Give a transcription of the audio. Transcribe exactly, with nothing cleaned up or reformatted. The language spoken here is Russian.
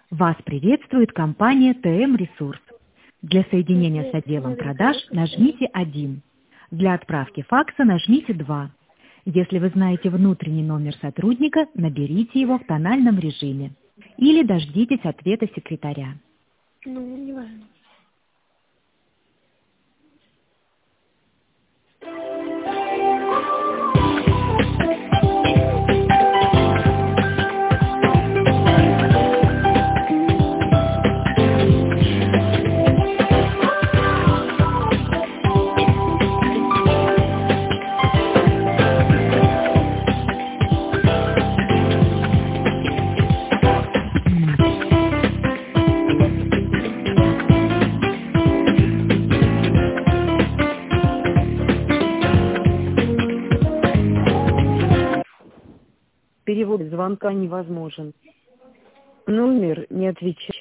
Вас приветствует компания тэ эм Ресурс. Для соединения с отделом продаж нажмите один. Для отправки факса нажмите два. Если вы знаете внутренний номер сотрудника, наберите его в тональном режиме. Или дождитесь ответа секретаря. Ну, не важно. Перевод звонка невозможен. Номер не отвечает.